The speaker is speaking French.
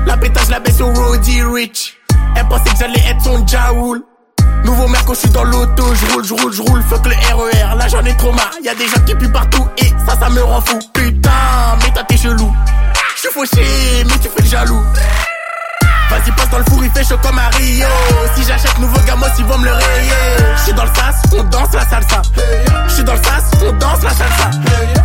La pétage la baisse au Roddy Rich. Elle pensait que j'allais être son Jaoul. Nouveau mec quand je suis dans l'auto, j'roule, fuck le RER, là j'en ai trop marre, y'a des gens qui puent partout et ça me rend fou. Putain, mais toi t'es chelou. J'suis fauché, mais tu fais le jaloux. Vas-y passe dans le four, il fait chaud comme à Rio. Si j'achète nouveau gamos, ils vont me le rayer. J'suis dans le sas, on danse la salsa. J'suis dans le sas, on danse la salsa.